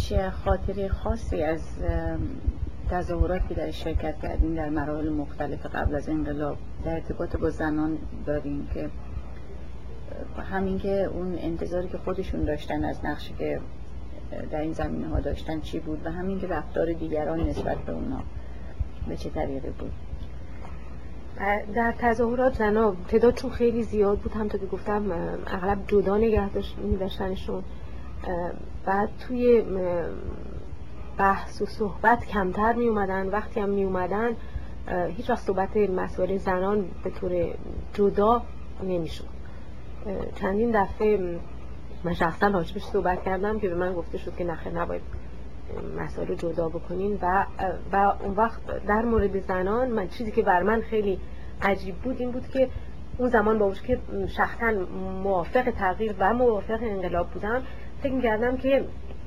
هیچ خاطره خاصی از تظاهراتی که در شرکت کردین در مراحل مختلف قبل از انقلاب در ارتباط با زنان دارین که همین که اون انتظاری که خودشون داشتن از نقشی که در این زمینه ها داشتن چی بود و همین که رفتار دیگران نسبت به اونها به چه طریقی بود؟ در تظاهرات زنا تعدادشون خیلی زیاد بود، همونطور که گفتم اغلب جدا نگه داشتنشون. بعد توی بحث و صحبت کمتر می اومدن، وقتی هم می اومدن هیچ وقت صحبت مسائل زنان به طور جدا نمیشد. چندین دفعه من شخصا راجبش صحبت کردم که به من گفته شد که نخیر نباید مسائل رو جدا بکنین و اون وقت در مورد زنان من چیزی که بر من خیلی عجیب بود این بود که اون زمان با وجود که شخصا موافق تغییر و موافق انقلاب بودم فکر می‌کردم که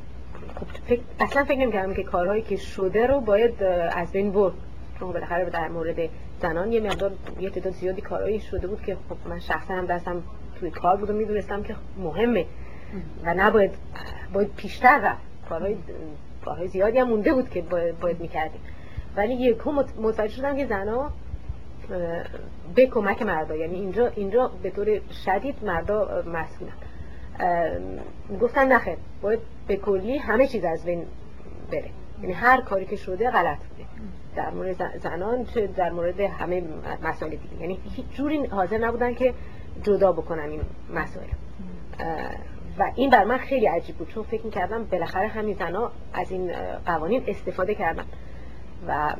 اصلا فکر نمی‌کردم که کارهایی که شده رو باید از بین برد، چون بالاخره در مورد زنان یه تعداد زیادی کارهایی شده بود که خب من شخصا هم دستم توی کار بود و می‌دونستم که مهمه و نباید پیشتر رفت. کارهای زیادی هم مونده بود که باید می‌کردیم، ولی یکم متوجه شدم که زن‌ها به کمک مردا، یعنی اینجا به طور شدید مردا مسئولن. گفتن نخیر باید به کلی همه چیز از بین بره، یعنی هر کاری که شده غلط بوده در مورد زنان چه در مورد همه مسائل دیگه، یعنی هیچ جوری حاضر نبودن که جدا بکنن این مسائل. و این بر من خیلی عجیب بود، چون فکر می‌کردم بالاخره همین زن‌ها از این قوانین استفاده کردن و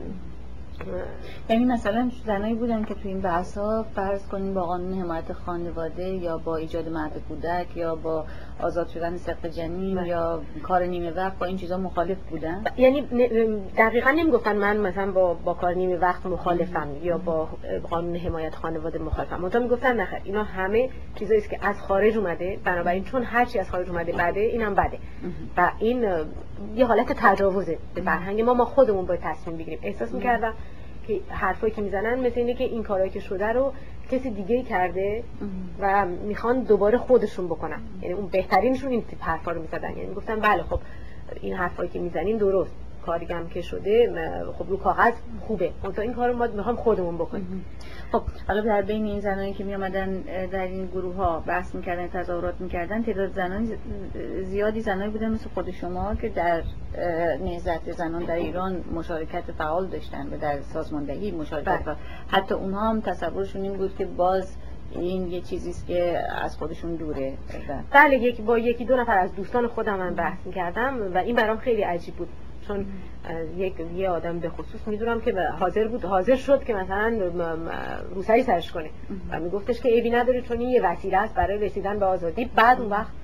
یعنی مثلا زنایی بودن که تو این بحث‌ها فرض کنیم با قانون حمایت خانواده یا با ایجاد مهد کودک یا با آزاد شدن سقط جنین یا کار نیمه وقت با این چیزا مخالف بودن؟ یعنی دقیقاً نمیگفتن من مثلا با کار نیمه وقت مخالفم یا با قانون حمایت خانواده مخالفم، منتها میگفتن نه اینا همه چیزایی است که از خارج اومده، بنابراین چون هر چی از خارج اومده بده اینم بده و این یه حالت تجاوزه به فرهنگ ما خودمون باید تصمیم بگیریم. احساس می‌کردم که حرفایی که میزنن مثل اینه که این کارهایی که شده رو کسی دیگه کرده و میخوان دوباره خودشون بکنن، یعنی اون بهترینشون این تیپ حرفا رو میزدن. یعنی گفتن بله خب این حرفایی که میزنین درست، کاری هم که شده خب رو کاغذ خوبه، منتها این کارو ما میخوام خودمون بکنیم. خب حالا در بین این زنانی که می اومدن در این گروه ها بحث میکردن، تظاهرات میکردن، تعداد زنان زیادی زنایی بودن مثل خود شما که در نهضت زنان در ایران مشارکت فعال داشتن و در سازماندهی مشارکت حتی اونها هم تصورشون این بود که باز این یه چیزیست که از خودشون دوره. بله با یکی دو نفر از دوستان خودم من بحث میکردم و این برام خیلی عجیب بود، چون یه آدم به خصوص میدونم که حاضر شد که مثلا روسری سرش کنه و میگفتش که عیبی نداره چون این یه وسیله است برای رسیدن به آزادی. بعد اون وقت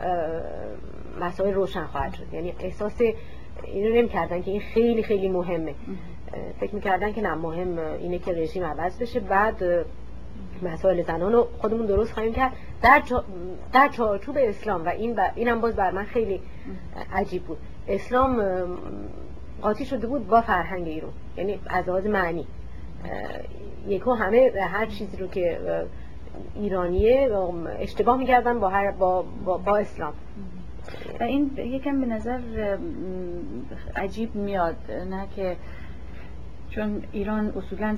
مسائل روشن خواهد شد، یعنی احساس اینو نمی‌کردن که این خیلی خیلی مهمه، فکر می‌کردن که نه مهم اینه که رژیم عوض بشه، بعد مسائل زنان رو خودمون درست خواهیم کرد در چارچوب اسلام. و اینم باز بر من خیلی عجیب بود. اسلام قاطی شده بود با فرهنگ ایران، یعنی از لحاظ معنی یکو همه هر چیزی رو که ایرانیه اشتباه می‌کردن با اسلام. و این یکم به نظر عجیب میاد، نه که چون ایران اصولاً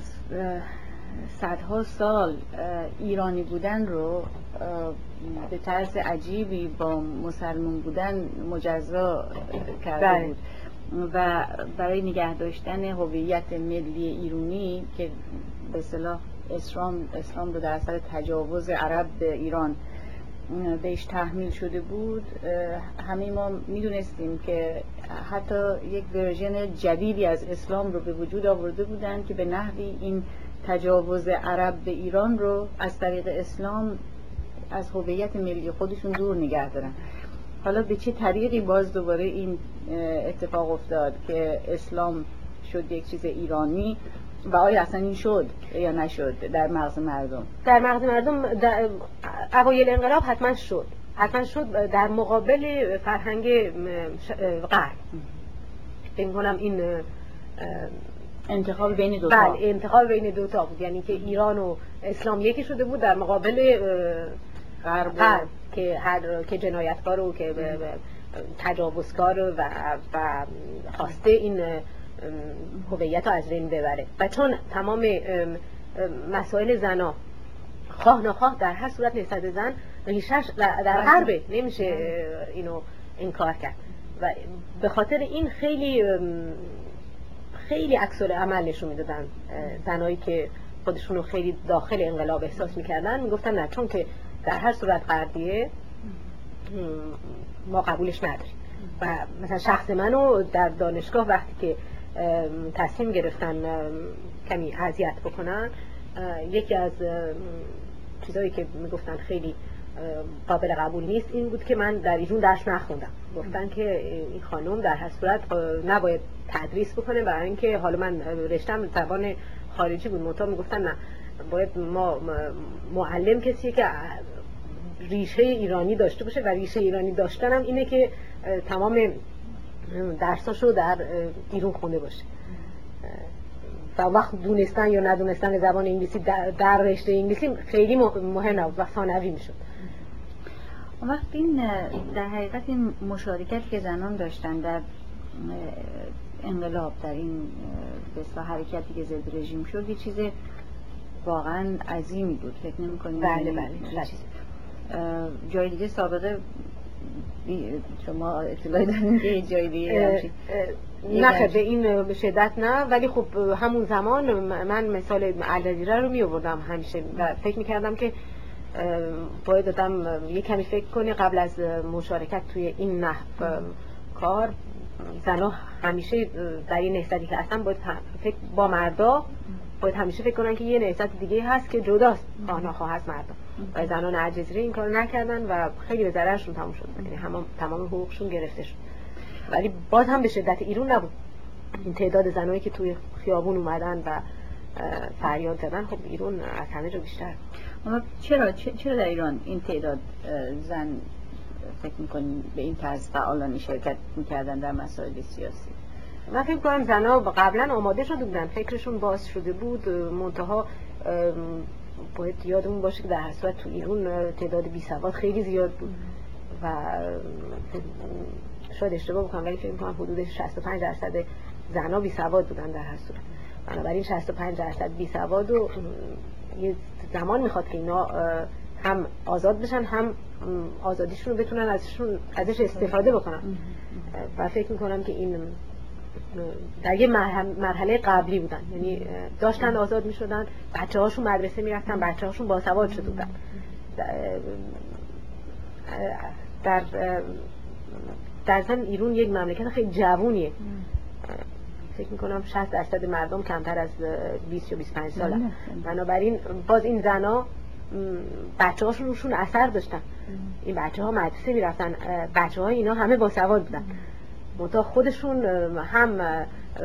صدها سال ایرانی بودن رو به طرز عجیبی با مسلمان بودن مجزا کرده بود و برای نگه داشتن هویت ملی ایرانی که به اصطلاح اسلام رو در اثر تجاوز عرب به ایران بهش تحمیل شده بود، همه ما میدونستیم که حتی یک ورژن جدیدی از اسلام رو به وجود آورده بودن که به نحوی این تجاوز عرب به ایران رو از طریق اسلام از هویت ملی خودشون دور نگه دارن. حالا به چه طریقی باز دوباره این اتفاق افتاد که اسلام شد یک چیز ایرانی و آیا اصلا این شد یا نشد در مغز مردم؟ در مغز مردم در اوایل انقلاب حتما شد در مقابل فرهنگ غرب. فکر کنم این انتخاب بین دو تا. بله انتخاب بین دو تا بود، یعنی که ایران و اسلام یکی شده بود در مقابل غرب که که جنایتکار رو که تجاوزکار رو و خواسته این هویت رو از بین ببره. و چون تمام مسائل زنا خواه نخواه در هر صورت نسبت زن ریشش در غربه، نمیشه اینو انکار کرد و به خاطر این خیلی عکس العمل نشون میدادن زنایی که خودشونو خیلی داخل انقلاب احساس میکردن، میگفتن نه چون که در هر صورت غربیه ما قبولش نداریم. و مثلا شخص منو در دانشگاه وقتی که تصمیم گرفتن کمی اذیت بکنن، یکی از چیزایی که میگفتن خیلی قابل قبول نیست این بود که من در ایران درس نخوندم. گفتن که این خانم در هر صورت نباید تدریس بکنه، برای اینکه حالا من رشتم زبان خارجی بود، منتها میگفتن نه، باید ما معلم کسیه که ریشه ایرانی داشته باشه و ریشه ایرانی داشتنم اینه که تمام درساشو در ایران خونده باشه. و وقت دونستن یا ندونستن زبان انگلیسی در رشته انگلیسی خیلی مهم نبود و ثانوی میشد. وقت این در حقیقت این مشارکتی که زنان داشتن در انقلاب، در این به حرکتی که ضد رژیم شد، یه چیز واقعا عظیمی بود. فکر نمی‌کنید؟ بله. جای دیگه سابقه شما اطلاعی دارین که جای دیگه نه به این شدت نه، ولی خب همون زمان من مثال الجزیره رو می آوردم همیشه و فکر می‌کردم که باید آدم یه کمی فکر کنه قبل از مشارکت توی این نحو کار. زنها همیشه در این نهضتی که اصلا باید فکر با مردا باید همیشه فکر کنن که یه نهضت دیگه هست که جداست خواه نخواه از مردا، و زنان الجزیره این کارو نکردن و خیلی به ضررشون تموم شد، یعنی تمام حقوقشون گرفته شد. ولی باز هم به شدت ایران نبود. این تعداد زنایی که توی خیابون اومدن و فریاد زدن، خب ایران از همه جا بیشتر. اما چرا در ایران این تعداد زن فکر می‌کنین به این طرز فعالانه شرکت می‌کردن در مسائل سیاسی؟ من فکر کنم زن‌ها قبلا آماده شده بودن، فکرشون باز شده بود، منتها باید یادمون باشه که در هر صورت تو ایران تعداد بی‌سواد خیلی زیاد بود و شاید اشتباه بکنم ولی فکر می‌کنم حدود 65% زن‌ها بی‌سواد بودن در هر صورت. بنابراین 65% بی‌سواد و یه زمان میخواد که اینا هم آزاد بشن، هم آزادیشون رو بتونن ازش استفاده بکنن. و فکر میکنم که این در یه مرحله قبلی بودن، یعنی داشتن آزاد میشدن، بچه هاشون مدرسه میرفتن، بچه هاشون باسواد شده بودن. در ضمن ایران یک مملکت خیلی جوونیه، فکر میکنم 60% مردم کمتر از 20 یا 25 ساله. بنابراین باز این زنا بچه هاشون روشون اثر داشتن. این بچه ها مدرسه میرفتن، بچه های اینا همه باسواد بودن، منتها خودشون هم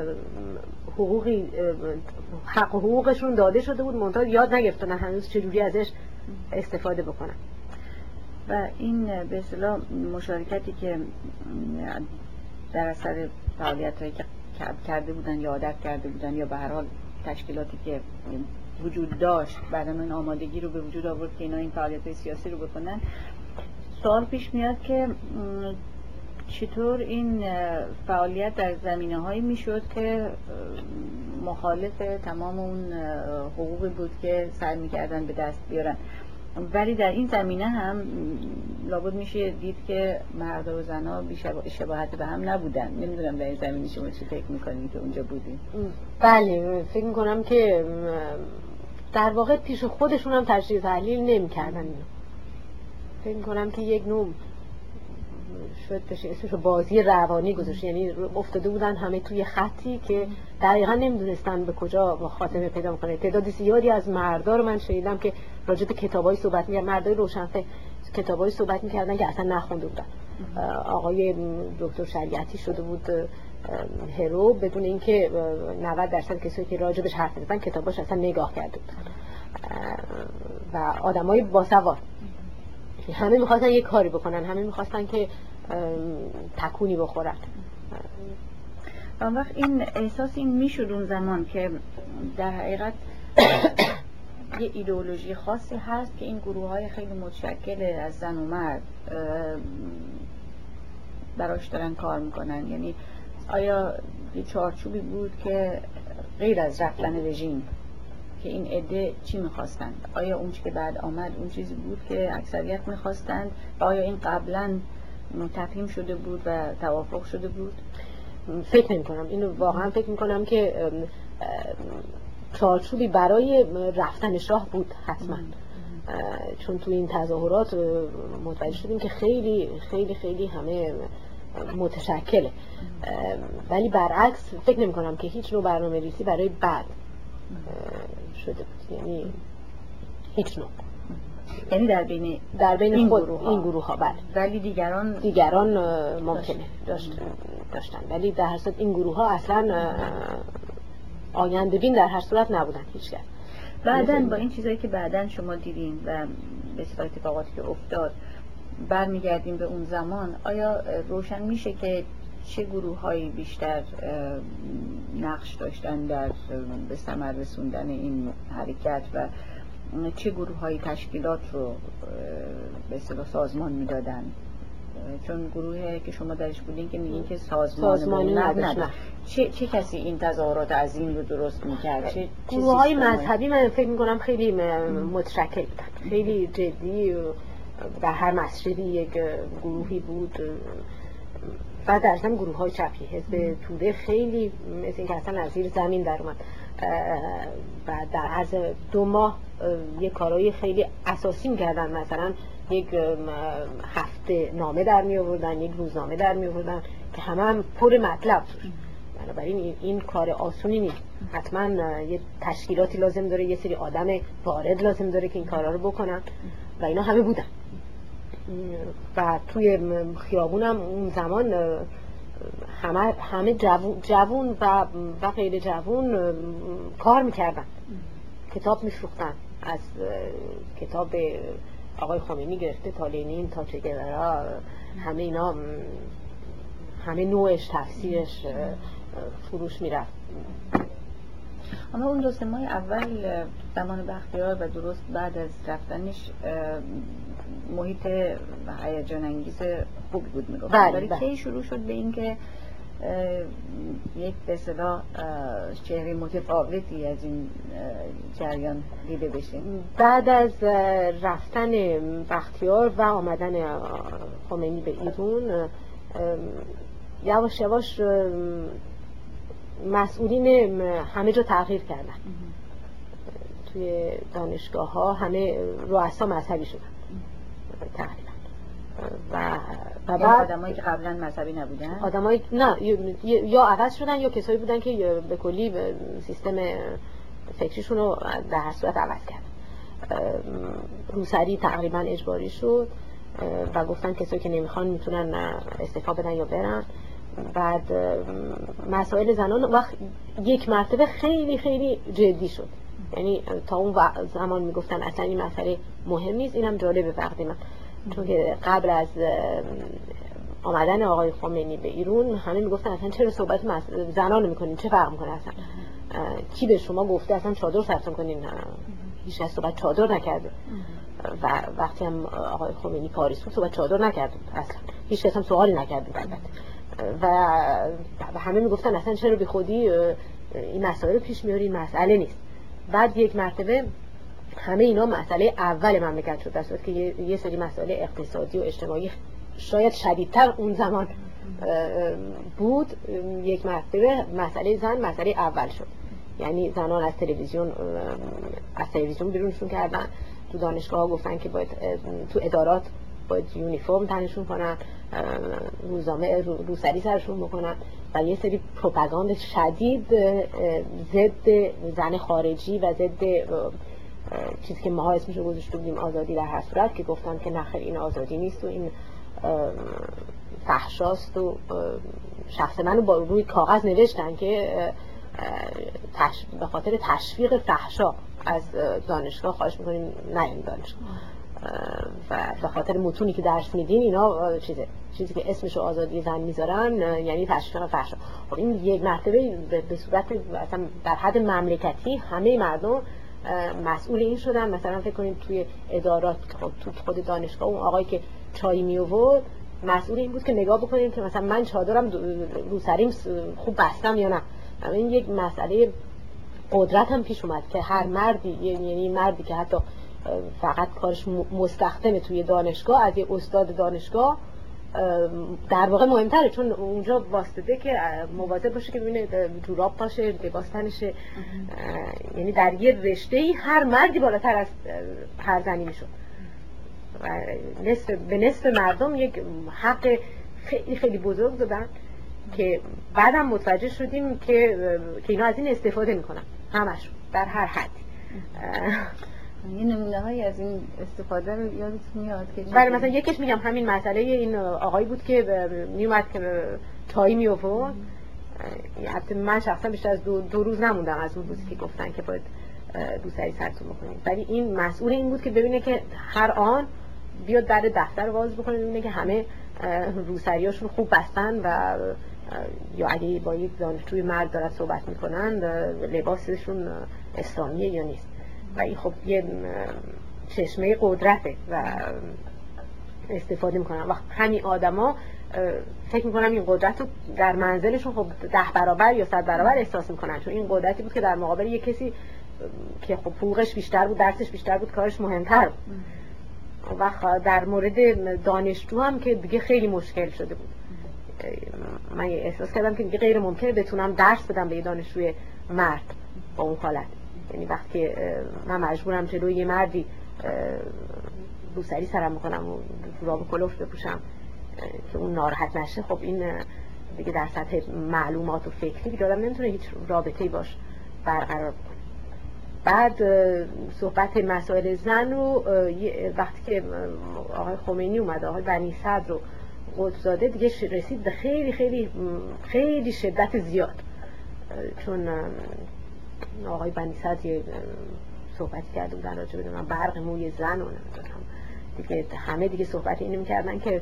حقوقشون داده شده بود، منتها یاد نگرفتن هنوز چجوری ازش استفاده بکنن. و این به اصطلاح مشارکتی که در اثر فعالیت‌هایی که کرده بودن یا عادت کرده بودن یا به هر حال تشکیلاتی که وجود داشت بعد این آمادگی رو به وجود آورد که اینا این فعالیت‌های سیاسی رو بکنن، سوال پیش میاد که چطور این فعالیت در زمینه‌هایی میشد که مخالف تمام اون حقوقی بود که سعی می‌کردن به دست بیارن، ولی در این زمینه هم لابد میشه دید که مرد و زن‌ها شباهت به هم نبودن. نمیدونم در این زمینه شما چی فکر میکنید که اونجا بودین؟ بله، فکر میکنم که در واقع پیش خودشون هم تجزیه تحلیل نمی‌کردن. فکر میکنم که یک نوع شاید بشه اسمشو بازی روانی گذاشت، یعنی افتاده بودن همه توی خطی که دقیقا نمیدونستن به کجا خاتمه پیدا میکنه. تعداد زیادی از مردا رو من شنیدم که راجع به کتابای صحبت می‌کردن، مردای روشنفکر کتابای صحبت می‌کردن که اصلا نخونده بودن. آقای دکتر شریعتی شده بود هرو بدون اینکه 90% کسایی که راجع بهش حرف می‌زدن کتاباش اصلا نگاه کرده بودن. و آدمای باسواد همه می‌خواستن یک کاری بکنن، همه می‌خواستن که تکونی بخورن. اون وقت این احساس این میشد اون زمان که در حقیقت یه ایدئولوژی خاصی هست که این گروه های خیلی متشکل از زن و مرد براش دارن کار میکنن؟ یعنی آیا یه چارچوبی بود که غیر از رفتن رژیم که این عده چی میخواستند؟ آیا اون چی که بعد آمد اون چیزی بود که اکثریت میخواستند و آیا این قبلا تفهیم شده بود و توافق شده بود؟ فکر نمی کنم. اینو واقعا فکر می کنم که چارچوبی برای رفتن شاه بود حتما، چون تو این تظاهرات متوجه شدیم که خیلی خیلی خیلی همه متشکله، ولی برعکس فکر نمی کنم که هیچ نوع برنامه ریزی برای بعد شده بود، یعنی هیچ نوع، یعنی در بین این گروه ها بله، ولی دیگران ممکنه داشتن، ولی در هر صورت این گروه ها اصلا آینده بین در هر صورت نبودن هیچکس. بعدن با این چیزایی که بعدن شما دیدین و به اصطلاح اتفاقاتی که افتاد برمیگردیم به اون زمان، آیا روشن میشه که چه گروه هایی بیشتر نقش داشتن در به ثمر رسوندن این حرکت و چه گروه های تشکیلات رو به اصطلاح سازمان میدادن؟ چون گروهی که شما درش بودین که میگین که سازمانی نداشت، چه کسی این تظاهرات عظیم رو درست میکرد؟ گروه های مذهبی من فکر میکنم خیلی متشکل بودن، خیلی جدی، در هر مسجدی یک گروهی بود و در ضمن گروه های چپی، حزب توده خیلی مثل اینکه اصلا از زیر زمین در اومد و در عرض 2 ماه یک کارهای خیلی اساسی میکردن، مثلا یک هفته نامه در می آوردن، یک روزنامه در می آوردن که همه پر مطلب توش. بنابراین این کار آسونی نیست، حتما یه تشکیلاتی لازم داره، یه سری آدم وارد لازم داره که این کارا رو بکنن و اینا همه بودن و توی خیابونم اون زمان همه جوون و غیر جوون کار میکردن، کتاب میفروختن، از کتاب آقای خمینی گرفته تا لنین تا چه گوارا، همه اینا همه نوعش تفسیرش فروش میرفت. اما اون 2 ماه اول زمان بختیار و درست بعد از رفتنش محیط هیجان انگیز خوب بود میگفتن، ولی کی شروع شد به این که یک به اصطلاح چهره متفاوتی از این جریان دیده بشه؟ بعد از رفتن بختیار و آمدن خمینی به ایران یواش یواش مسئولین همه جا تغییر کردن، توی دانشگاه ها همه رؤسا مذهبی شدن تقریبا و بعد آدمایی که قبلا مذهبی نبودن، آدمایی نه یا عوض شدن یا کسایی بودن که به کلی سیستم فکریشون رو در هر صورت عوض کردن. روسری تقریبا اجباری شد و گفتن کسایی که نمیخوان میتونن استعفا بدن یا برن. بعد مسائل زنان وقت یک مرتبه خیلی خیلی جدی شد، یعنی تا اون زمان میگفتن اصلا این مسئله مهم نیست. اینم جالبه وقتی من، چون که قبل از آمدن آقای خمینی به ایران همه میگفتن اصلا چرا صحبت زنان رو میکنین، چه فرق میکنه اصلا، کی به شما گفته اصلا چادر سرتون کنین؟ هیچ کس صحبت چادر نکرده و وقتی هم آقای خمینی پاریس بود صحبت چادر نکرده اصلا، هیچ کس هم سوالی نکرده البته و همه میگفتن اصلا چرا بی خودی این مسائل رو پیش میاری، این مسئله نیست. بعد یک مرتبه همه اینا مسئله اول مملکت شد، در صورتی که یه سری مسائل اقتصادی و اجتماعی شاید شدیدتر اون زمان بود، یک مرتبه مسئله زن مسئله اول شد. یعنی زنان از تلویزیون بیرونشون کردن، تو دانشگاه ها گفتن که باید تو ادارات باید یونیفرم تنشون کنن، روزنامه روسری سرشون بکنن و یه سری پروپاگاند شدید ضد زن خارجی و ضد چیزی که ما اسمشو گذاشته بودیم آزادی در هر صورت، که گفتن که نخیر این آزادی نیست و این فحشاست و شخص منو با روی کاغذ نوشتن که به خاطر تشویق فحشا از دانشگاه خواهش میکنیم نه این دانشگاه و به خاطر متونی که درس میدین اینا چیزی که اسمشو آزادی زن میذارن یعنی تشویق فحشا. خب این یک مرتبه به صورت اصلا در حد مملکتی همه مردم مسئول این شدن. مثلا فکر کنید توی ادارات، خب تو خود دانشگاه اون آقایی که چای می آورد مسئول این بود که نگاه بکنیم که مثلا من چادرم رو سریم خوب بستم یا نه. این یک مسئله قدرت هم پیش اومد که هر مردی، یعنی مردی که حتی فقط کارش مستخدمه توی دانشگاه، از یه استاد دانشگاه در واقع مهمتره، چون اونجا واسطه که مواظب باشه که ببینه جوراب باشه، لباس تنشه. یعنی در یه رشته‌ای هر مردی بالاتر از هر زنی میشد. به نصف مردم یک حق خیلی خیلی بزرگ دادن که بعدم متوجه شدیم که اینا از این استفاده میکنن، همشون در هر حد. یه نمونه هایی از این استفاده رو یادتون میاد که بله، مثلا یکیش میگم همین مسئله این آقایی بود که میومد که چای میآورد. البته من شخصا بیشتر از دو روز نموندم از اون روزی که گفتن که باید روسری سرتون بکنید، ولی این مسئول این بود که ببینه که هر آن بیاد در دفتر باز بکنه، ببینه که همه روسریاشون خوب بستن و یا اگه با یک دانشجوی مرد دارن صحبت میکنن لباسشون اسلامیه یا نیست. و این خب یه چشمه قدرته و استفاده میکنن و همین آدما فکر میکنم این قدرت رو در منزلشون خب 10 برابر یا 100 برابر احساس میکنن، چون این قدرتی بود که در مقابل یک کسی که خب حقوقش بیشتر بود، درسش بیشتر بود، کارش مهمتر بود. و در مورد دانشجو هم که دیگه خیلی مشکل شده بود. من احساس کردم که دیگه غیر ممکنه بتونم درس بدم به یه دانشجوی مرد با اون حالت. یعنی وقتی من مجبورم جلوی یه مردی روسری سرم میکنم و جوراب کلوف بپوشم که اون ناراحت نشه، خب این دیگه در سطح معلومات و فکری دیگه آدم نمیتونه هیچ رابطه‌ای باش برقرار بکنه. بعد صحبت مسائل زن رو وقتی که آقای خمینی اومد، آقای بنی صدر رو قطب‌زاده، دیگه رسید به خیلی خیلی خیلی شدت زیاد، چون آقای بنی صدر یه صحبتی کرده بودن راجع به برق موی زن و دیگه همه دیگه صحبت اینو می‌کردن که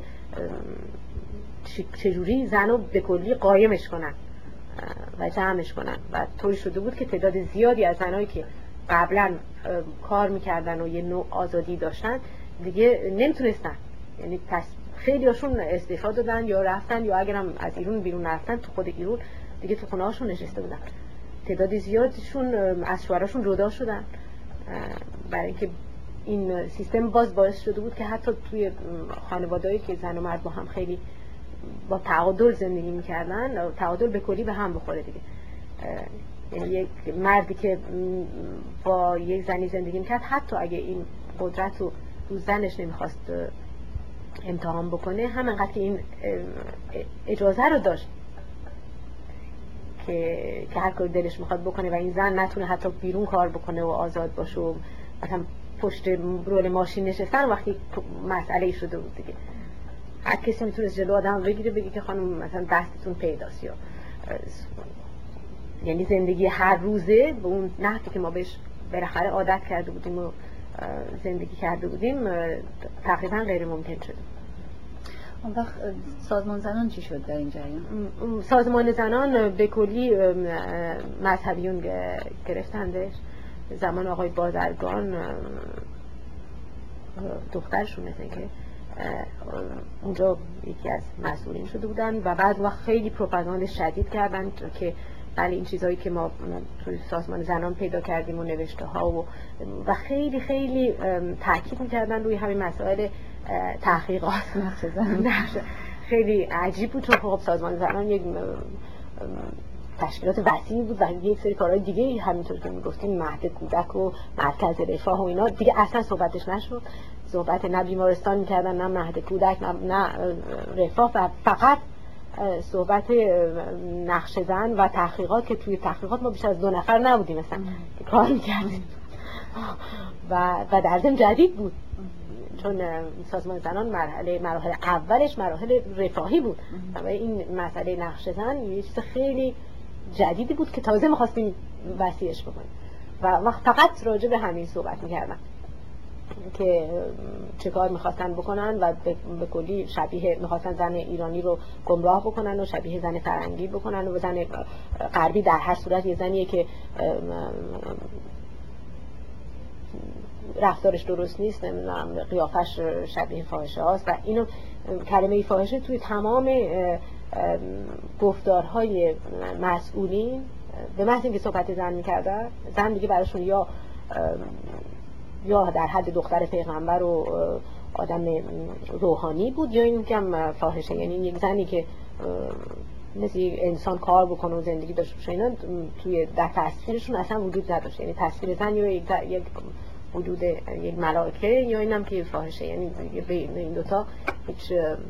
چجوری زن رو به کلی قایمش کنن و جمعش کنن. و طوری شده بود که تعداد زیادی از زنایی که قبلا کار میکردن و یه نوع آزادی داشتن دیگه نمیتونستن، یعنی پس خیلی هاشون استعفا دادن یا رفتن، یا اگرم از ایران بیرون رفتن تو خود ایران دیگه تو خونه هاشون نشسته بودن. تعداد زیادشون از شوهراشون جدا شدن، برای اینکه این سیستم باز باعث شده بود که حتی توی خانواده‌ای که زن و مرد با هم خیلی با تعادل زندگی میکردن، تعادل به کلی به هم بخوره دیگه. یعنی یک مردی که با یک زنی زندگی میکرد، حتی اگه این قدرت رو زنش نمیخواست امتحان بکنه، همینقدر که این اجازه رو داشت که هر کاری دلش میخواد بکنه و این زن نتونه حتی بیرون کار بکنه و آزاد باشه و مثلا پشت رول ماشین نشستن وقتی مسئله شده بود دیگه. هر کسی میتونه جلو آدم بگیره بگه که خانم مثلا دستتون پیداست، یا یعنی زندگی هر روزه به اون نحوی که ما بهش بالاخره عادت کرده بودیم و زندگی کرده بودیم تقریبا غیر ممکن شد. اون وقت سازمان زنان چی شد در این جریان؟ سازمان زنان به کلی مذهبیون گرفتندش. زمان آقای بازرگان دخترشون مثل که اونجا یکی از مسئولین شده بودن و بعد وقت خیلی پروپاگاند شدید کردن که بله این چیزهایی که ما توی سازمان زنان پیدا کردیم و نوشته ها و خیلی خیلی تاکید میکردن روی همین مسائل تحقیقات. خیلی عجیب بود، چون خب سازمان زنان یک تشکیلات وسیعی بود و یک سری کارهای دیگه همینطور که میگفتیم مهد کودک و مرکز رفاه و اینا دیگه اصلا صحبتش نشد. صحبت نه بیمارستان میکردن، نه مهد کودک، نه رفاه، و فقط صحبت نقش زن و تحقیقات که توی تحقیقات ما بیشتر از 2 نفر نبودیم مثلا که کار میکردیم و در ضمن جدید بود، چون سازمان زنان مراحل اولش مراحل رفاهی بود و این مسئله نقش زن یه چیز خیلی جدیدی بود که تازه می‌خواستیم وسیعش بکنیم و فقط راجع به همین صحبت می‌کردن که چه کار می‌خواستن بکنن و به کلی شبیه می‌خواستن زن ایرانی رو گمراه بکنن و شبیه زن فرنگی بکنن و زن غربی در هر صورت یه زنیه که رفتارش درست نیست، نمیدونم قیافش شبیه فاحشه هاست و اینو کلمه فاحشه توی تمام گفتارهای مسئولین به محض اینکه صحبت زن میکردن، زن دیگه براشون یا در حد دختر پیغمبر و آدم روحانی بود یا این که فاحشه، یعنی یک زنی که مثل یک انسان کار بکنه و زندگی داشته باشه، اینا توی در تصویرشون اصلا وجود نداشت. یعنی تصویر زن یا یک وجود یک ملائکه یا اینم که فاحشه، یعنی بین این دوتا هیچ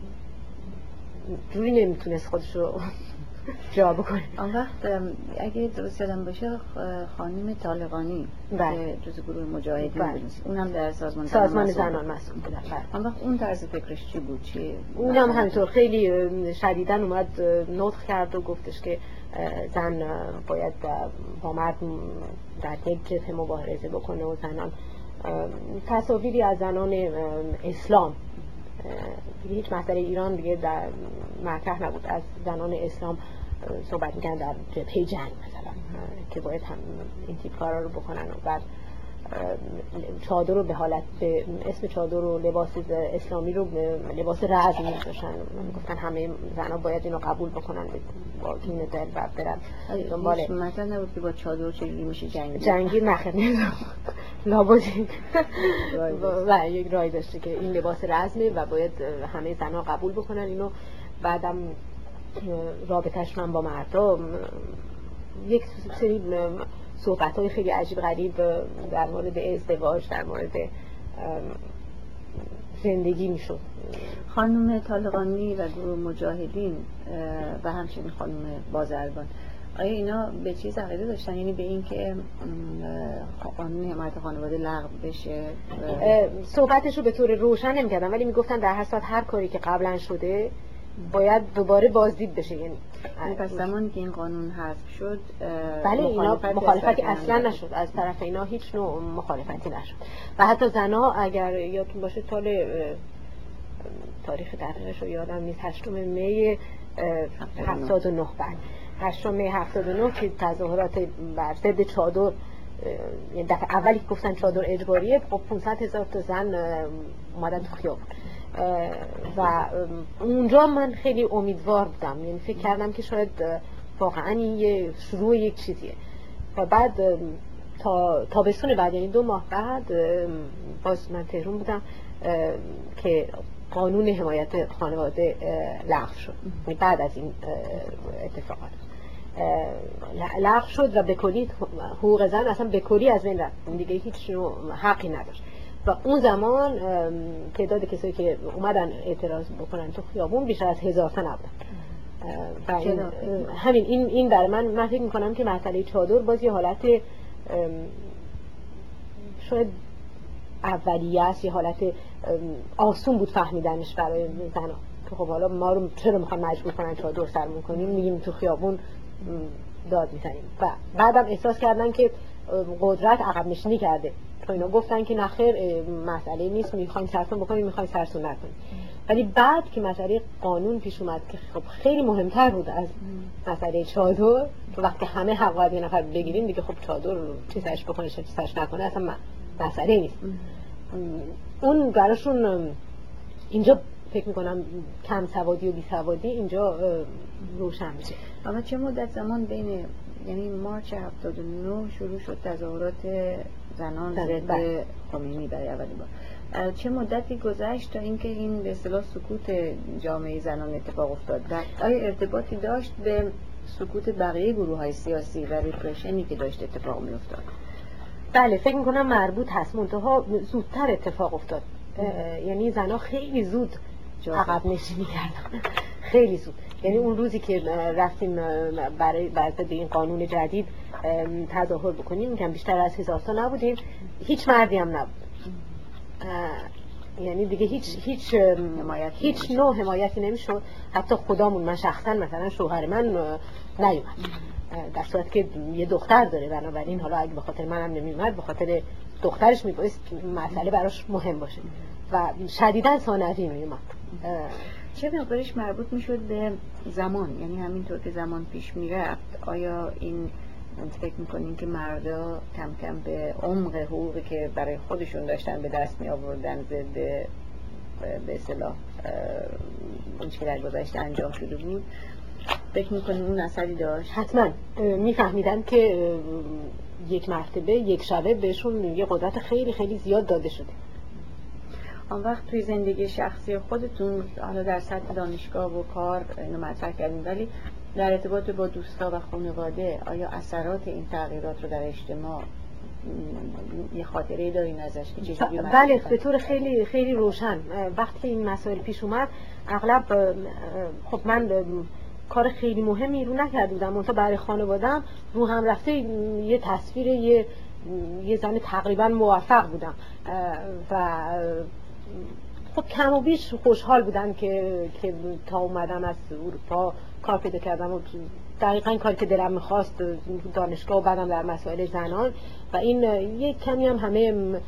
جوری نمیتونست خودش رو جا بکنه. آن وقت اگه درست یادم باشه خانم طالقانی که جزو گروه مجاهدین بود، اونم در سازمان زنان مسئول بود. آن وقت اون طرز فکرش چی بود؟ اونم همینطور خیلی شدیداً اومد نطق کرد و گفتش که زن باید با مرد در یک جبهه مبارزه بکنه و زنان تصاویری از زنان اسلام دیگه هیچ مسئله ایران دیگه در مطرح نبود، از زنان اسلام صحبت میکنن در جبهه جنگ مثلا که باید هم این تیپ کارا رو بکنن و بعد چادر رو به حالت به اسم چادر و لباس اسلامی رو لباس رزم میذاشتن، گفتن همه زنها باید اینو قبول بکنن با تیم دل و برن دنبال. هیچ مثلا نبود که با چادر چجوری میشه جنگی نخیر لابدی و یک رای داشته که این لباس رزمه و باید همه زنها قبول بکنن اینو. بعدم رابطه‌شون هم با مردم یک سری صحبت‌های خیلی عجیب غریب در مورد ازدواج، در مورد زندگی میشد. خانم طالقانی و گروه مجاهدین و همچنین خانم بازرگان، آیا اینا به چیز عقیده داشتن؟ یعنی به این که قانون حمایت خانواده لغو بشه؟ صحبتش رو به طور روشن نمی‌کردن ولی میگفتن در هر هر کاری که قبلا شده باید دوباره بازدید بشه. یعنی پس زمانی که این قانون حذف شد بله اینا مخالفتی اصلا نشد، از طرف اینا هیچ نوع مخالفتی نشد و حتی زنها اگر یادتون باشه تاریخ دقیقش رو یادم نیست، 8 می 79 بعد 8 می 79 که تظاهرات بر ضد چادر، یعنی دفعه اولی که گفتن چادر اجباریه، خب 500,000 تا زن اومدن تو خیابون و اونجا من خیلی امیدوار بودم، یعنی فکر کردم که شاید واقعا این یه شروع یک چیزیه. و بعد تا تابستون بعد، یعنی 2 ماه بعد، باز من تهران بودم که قانون حمایت خانواده لغو شد. بعد از این اتفاقات لغو شد و به کلی حقوق زن اصلا به کلی از بین رفت، دیگه هیچ حقی نداشت. و اون زمان تعداد کسایی که اومدن اعتراض بکنن تو خیابون بیشتر از 1000 تا نبودن. و همین این برای من فکر میکنم که مسئله چادر باز یه حالت شاید اولیه است، یه حالت آسون بود فهمیدنش برای زنها که خب حالا ما رو چرا میخوان مجبور کنن چادر سرمون کنیم، میگیم تو خیابون داد میزنیم. و بعدم احساس کردن که قدرت عقب نشینی کرده، تو اینا گفتن که نخیر مسئله نیست، میخواین سرسون بکنیم میخواین سرسون نکنیم. ولی بعد که مسئله قانون پیش اومد که خب خیلی مهمتر بود از مسئله چادر، وقتی همه حق باید یه نفر بگیریم دیگه خب چادر رو چی سرش بکنه چی سرش نکنه اصلا مسئله نیست. اون براشون اینجا فکر میکنم کم سوادی و بی سوادی اینجا روشن میشه. اما چه مدت زمان بین، یعنی مارچ 79 شروع شد تظاهرات زنان ضد خمینی برای اولین بار، چه مدتی گذشت تا اینکه این به اصطلاح سکوت جامعه زنان اتفاق افتاد؟ آیا ارتباطی داشت به سکوت بقیه گروه‌های سیاسی و ریپرشنی که داشت اتفاق می‌افتاد؟ بله فکر می‌کنم مربوط هست، منتها زودتر اتفاق افتاد. یعنی زنها خیلی زود عقب نشینی کردن، خیلی زود. یعنی اون روزی که رفتیم برای ضد این قانون جدید تظاهر بکنیم، میگم بیشتر از 1000 تا نبودیم، هیچ مردی هم نبود. یعنی دیگه هیچ نوع حمایتی نمیشد. حتی خدامون، من شخصا مثلا شوهر من نیومد، در صورت که یه دختر داره، بنابراین حالا اگه به خاطر منم نمیومد به خاطر دخترش میبایست مسئله براش مهم باشه و شدیداً ثانوی میومد. چه مقدارش مربوط میشد به زمان؟ یعنی همینطور که زمان پیش میرفت آیا این فکر میکنین که مردا کم کم به عمق حقوقی که برای خودشون داشتن به دست می آوردن ضد به اصطلاح اون چی که در گذشته انجام شده بود، فکر میکنین اون اثری داشت؟ حتما میفهمیدن که یک مرتبه یک شبه بهشون یه قدرت خیلی خیلی زیاد داده شده. آن وقت توی زندگی شخصی خودتون، حالا در سطح دانشگاه و کار اینو مطرح کردیم، ولی در ارتباط با دوستا و خانواده آیا اثرات این تغییرات رو در اجتماع یه خاطره دارین ازش که چجوری؟ بله، به طور خیلی خیلی روشن. وقتی این مسائل پیش اومد اغلب خب من کار خیلی مهمی رو نکرده بودم، منتها برای خانواده‌ام رو هم رفته یه تصویر یه زن تقریبا موفق بودم و خب کم و بیش خوشحال بودن که تا اومدم از اروپا کار پیدا کردم و دقیقاً کاری که دلم می‌خواست، دانشگاه و بعدم در مسائل زنان، و این یک کمی هم همه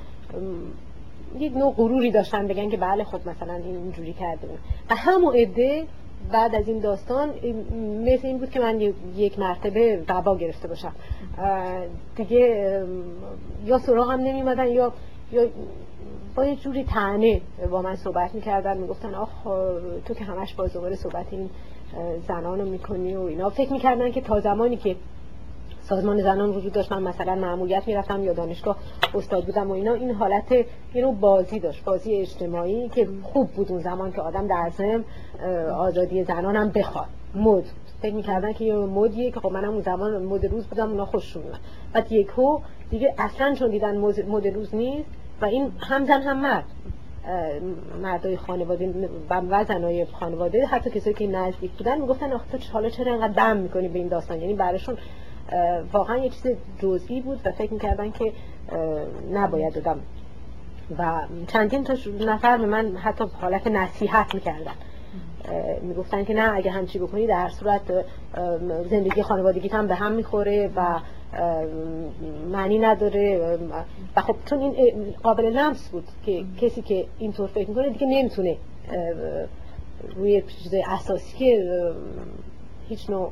یک نوع غروری داشتن بگن که بله خب مثلا اینجوری کرده بود. و همون عده بعد از این داستان مثل این بود که من یک مرتبه وبا گرفته باشم دیگه، یا سراغم نمی‌اومدن یا با یه جوری طعنه با من صحبت می‌کردن، میگفتن آخ تو که همش با دوباره صحبت این زنانو میکنی و اینا. فکر می‌کردن که تا زمانی که سازمان زنان وجود داشت، من مثلا مأموریت میرفتم یا دانشگاه استاد بودم و اینا، این حالت اینو بازی داشت، بازی اجتماعی که خوب بود اون زمان که آدم در ضمن آزادی زنان هم بخواد. مد فکر می‌کردن که یه مدیه که خب منم اون زمان مد روز بودم، اونا خوششون اومد. بعد یکو دیگه اصلا چون دیدن مد روز نیست و این هم زن هم مرد، مردای خانواده و زنای خانواده، حتی کسایی که نزدیک بودن میگفتن آخه تو حالا چرا اینقدر دم میکنی به این داستان، یعنی براشون واقعا یه چیز جزئی بود و فکر میکردن که نباید دادم. و چندین تا نفر به من حتی حالت نصیحت میکردن، میگفتن که نه اگه همچی بکنی در هر صورت زندگی خانوادگیت هم به هم میخوره و معنی نداره. و خب چون این قابل لمس بود که کسی که اینطور فکر میکنه دیگه نمیتونه روی چیز اساسی که هیچ نوع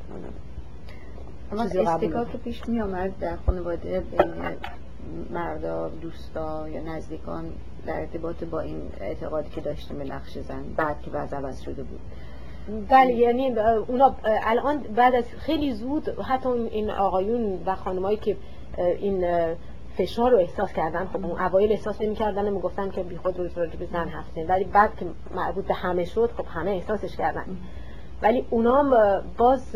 اما استکاک رو پیش می آمد در خانواده بین مردا، دوستا یا نزدیکان در ارتباط با این اعتقادی که داشتیم به نقش زن بعد که وضع عوض شده بود؟ بله، یعنی اونا الان بعد از خیلی زود حتی این آقایون و خانمایی که این فشار رو احساس کردن، خب اون اوایل احساس نمی‌کردن و میگفتن که بیخود راجع به زن حرف نزن، ولی بعد که مربوط به همه شد خب همه احساسش کردن. ولی اونا هم باز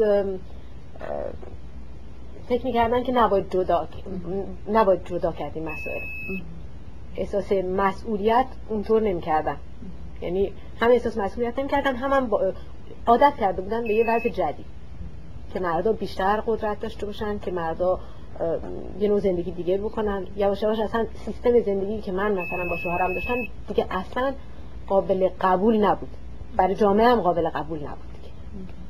فکر می‌کردن که نباید جدا کرد این مسائل. احساس مسئولیت اونطور نمی‌کردن، یعنی هم احساس مسئولیت نمی‌کردن، هم عادت کرده بودن به یه وضع جدید که مردا بیشتر قدرت داشته باشن، که مردا یه نوع زندگی دیگه بکنن. یواش یواش اصلا سیستم زندگی که من مثلا با شوهرم داشتم دیگه اصلا قابل قبول نبود، برای جامعه هم قابل قبول نبود دیگه.